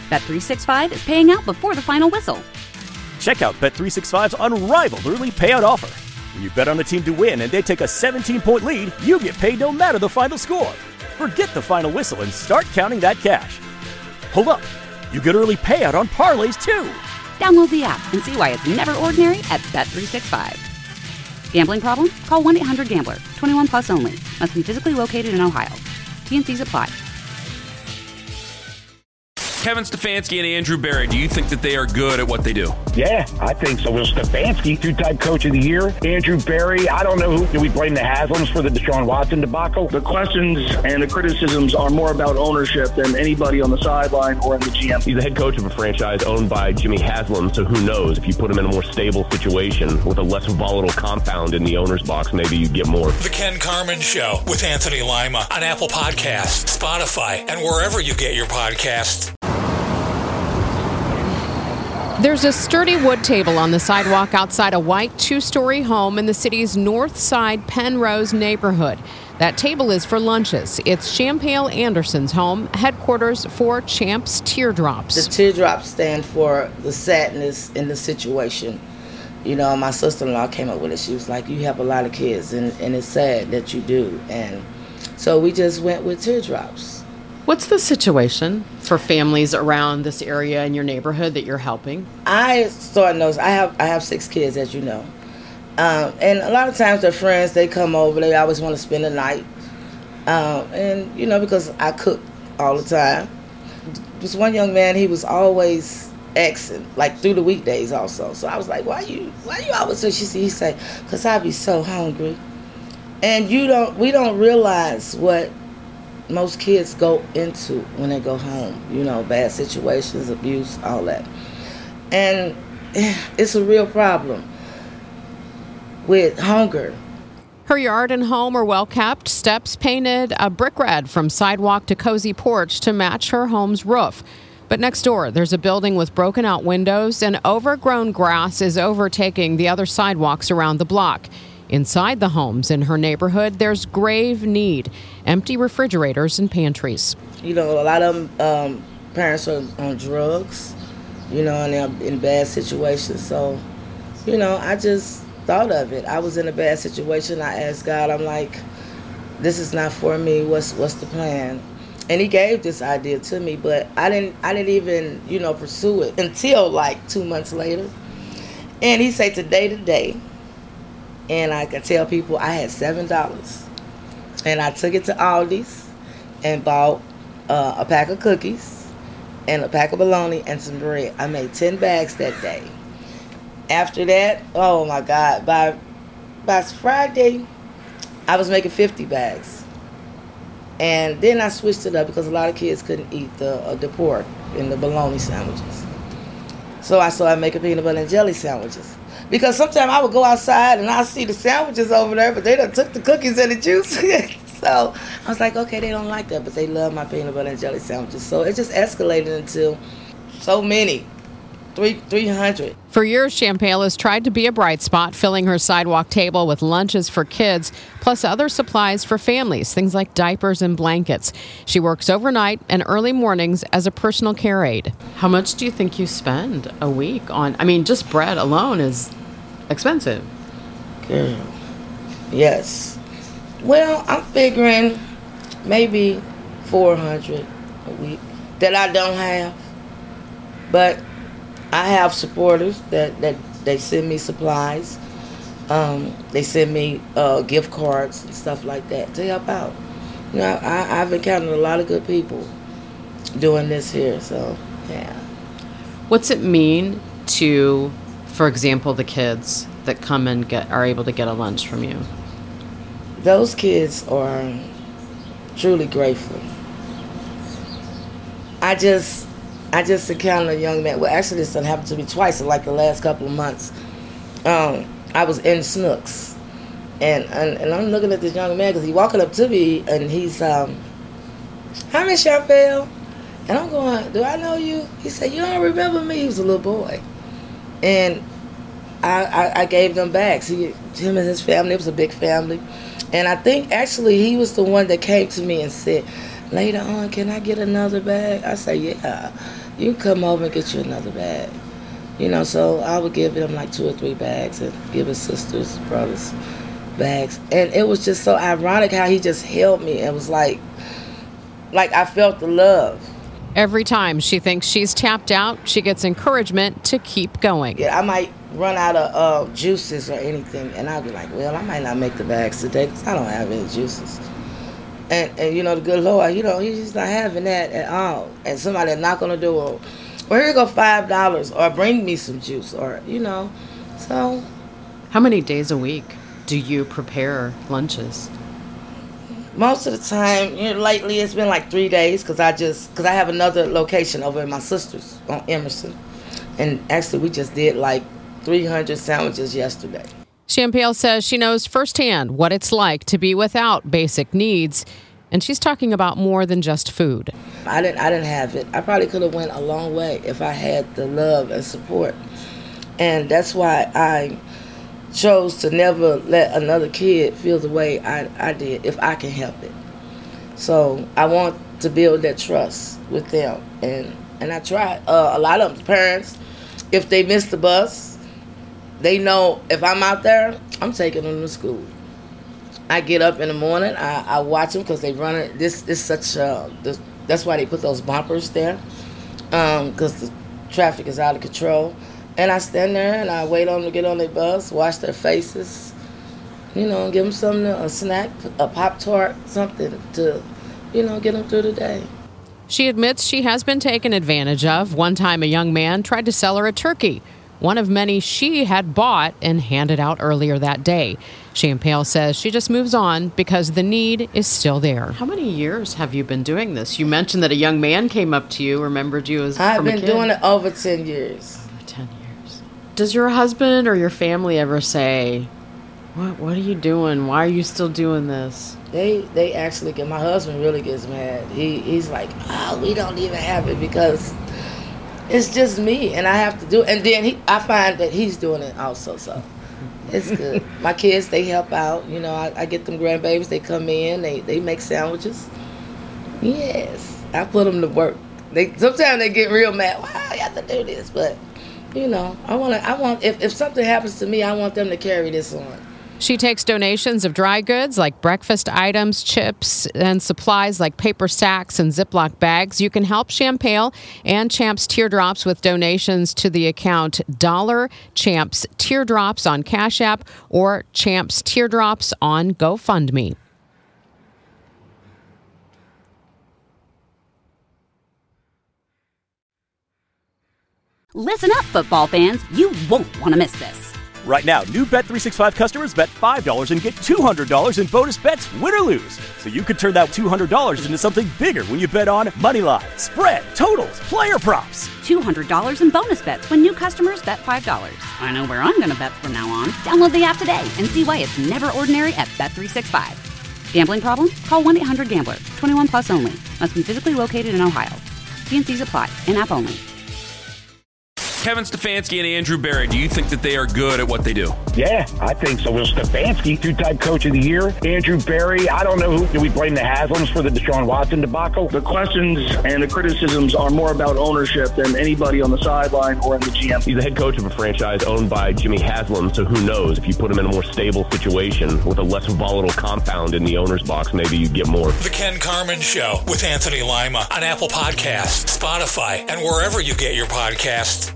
Bet365 is paying out before the final whistle. Check out Bet365's unrivaled early payout offer. When you bet on a team to win and they take a 17-point lead, you get paid no matter the final score. Forget the final whistle and start counting that cash. Hold up. You get early payout on parlays, too. Download the app and see why it's never ordinary at Bet365. Gambling problem? Call 1-800-GAMBLER. 21 plus only. Must be physically located in Ohio. T&Cs apply. Kevin Stefanski and Andrew Berry, do you think that they are good at what they do? Yeah, I think so. Well, Stefanski, two-time coach of the year. Andrew Berry, I don't know who. Do we blame the Haslams for the Deshaun Watson debacle? The questions and the criticisms are more about ownership than anybody on the sideline or in the GM. He's the head coach of a franchise owned by Jimmy Haslam, so who knows? If you put him in a more stable situation with a less volatile compound in the owner's box, maybe you'd get more. The Ken Carman Show with Anthony Lima on Apple Podcasts, Spotify, and wherever you get your podcasts. There's a sturdy wood table on the sidewalk outside a white two-story home in the city's north side Penrose neighborhood. That table is for lunches. It's Champale Anderson's home, headquarters for Champ's Teardrops. The teardrops stand for the sadness in the situation. You know, my sister-in-law came up with it. She was like, you have a lot of kids, and it's sad that you do. And so we just went with teardrops. What's the situation for families around this area in your neighborhood that you're helping? I started noticing, I have 6 kids, as you know. And a lot of times their friends, they come over, they always want to spend the night. And, you know, because I cook all the time. This one young man, he was always exing, like through the weekdays also. So I was like, why you always say? He said, because I be so hungry. And we don't realize what most kids go into when they go home, you know, bad situations, abuse, all that. And it's a real problem with hunger. Her yard and home are well kept, steps painted a brick red from sidewalk to cozy porch to match her home's roof. But next door, there's a building with broken out windows and overgrown grass is overtaking the other sidewalks around the block. Inside the homes in her neighborhood, there's grave need, empty refrigerators and pantries. You know, a lot of them, parents are on drugs, you know, and they're in bad situations. So, you know, I just thought of it. I was in a bad situation. I asked God, I'm like, this is not for me. What's the plan? And he gave this idea to me, but I didn't even, you know, pursue it until like 2 months later. And he said today. And I could tell people I had $7. And I took it to Aldi's and bought a pack of cookies and a pack of bologna and some bread. I made 10 bags that day. After that, oh my God, by Friday, I was making 50 bags. And then I switched it up because a lot of kids couldn't eat the pork and the bologna sandwiches. So I started making peanut butter and jelly sandwiches. Because sometimes I would go outside and I see the sandwiches over there, but they done took the cookies and the juice. So I was like, okay, they don't like that, but they love my peanut butter and jelly sandwiches. So it just escalated until so many, 300. For years, Champale has tried to be a bright spot, filling her sidewalk table with lunches for kids, plus other supplies for families, things like diapers and blankets. She works overnight and early mornings as a personal care aide. How much do you think you spend a week on? I mean, just bread alone is expensive. Girl, yes. Well, I'm figuring maybe $400 a week that I don't have. But I have supporters that they send me supplies. They send me gift cards and stuff like that to help out. You know, I've encountered a lot of good people doing this here, so yeah. What's it mean to, for example, the kids that come and are able to get a lunch from you? Those kids are truly grateful. I just encountered a young man. Well, actually, this happened to me twice in like the last couple of months. I was in Snooks, and I'm looking at this young man because he's walking up to me, and he's, hi, Miss Champale. And I'm going, do I know you? He said, you don't remember me? He was a little boy. And I gave them bags. Him and his family, it was a big family. And I think actually he was the one that came to me and said, later on, can I get another bag? I say, yeah, you can come over and get you another bag. You know, so I would give him like 2 or 3 bags and give his sisters, brothers bags. And it was just so ironic how he just held me. It was like I felt the love. Every time she thinks she's tapped out, she gets encouragement to keep going. Yeah, I might run out of juices or anything, and I'll be like, well, I might not make the bags today because I don't have any juices. And you know, the good Lord, you know, he's not having that at all. And somebody knock on the door, well, here you go, $5, or bring me some juice, or, you know, so. How many days a week do you prepare lunches? Most of the time, you know, lately it's been like 3 days because I have another location over at my sister's on Emerson. And actually, we just did like 300 sandwiches yesterday. Champale says she knows firsthand what it's like to be without basic needs. And she's talking about more than just food. I didn't have it. I probably could have went a long way if I had the love and support. And that's why I chose to never let another kid feel the way I did if I can help it. So I want to build that trust with them. And I try. A lot of parents, if they miss the bus, they know if I'm out there, I'm taking them to school. I get up in the morning, I watch them because they run it. This is such that's why they put those bumpers there, because the traffic is out of control. And I stand there and I wait on them to get on their bus, watch their faces, you know, give them something, a snack, a Pop-Tart, something to, you know, get them through the day. She admits she has been taken advantage of. One time a young man tried to sell her a turkey, one of many she had bought and handed out earlier that day. Champale says she just moves on because the need is still there. How many years have you been doing this? You mentioned that a young man came up to you, remembered you as I've from a been kid. doing it over 10 years. Over 10 years. Does your husband or your family ever say, what are you doing? Why are you still doing this? They actually get, my husband really gets mad. He's like, oh, we don't even have it because it's just me and I have to do it. And then I find that he's doing it also, so it's good. My kids, they help out. You know, I get them grandbabies, they come in, they make sandwiches. Yes, I put them to work. Sometimes they get real mad. Why you have to do this? But, you know, if something happens to me, I want them to carry this on. She takes donations of dry goods like breakfast items, chips, and supplies like paper sacks and Ziploc bags. You can help Champale and Champs Teardrops with donations to the account $Champs Teardrops on Cash App or Champs Teardrops on GoFundMe. Listen up, football fans. You won't want to miss this. Right now, new Bet365 customers bet $5 and get $200 in bonus bets, win or lose. So you could turn that $200 into something bigger when you bet on money line, spread, totals, player props. $200 in bonus bets when new customers bet $5. I know where I'm going to bet from now on. Download the app today and see why it's never ordinary at Bet365. Gambling problem? Call 1-800-GAMBLER. 21 plus only. Must be physically located in Ohio. T&Cs apply. In-app only. Kevin Stefanski and Andrew Berry, do you think that they are good at what they do? Yeah, I think so. Will Stefanski, 2-time coach of the year. Andrew Berry, I don't know who. Do we blame the Haslams for the Deshaun Watson debacle? The questions and the criticisms are more about ownership than anybody on the sideline or in the GM. He's the head coach of a franchise owned by Jimmy Haslam, so who knows? If you put him in a more stable situation with a less volatile compound in the owner's box, maybe you'd get more. The Ken Carman Show with Anthony Lima on Apple Podcasts, Spotify, and wherever you get your podcasts.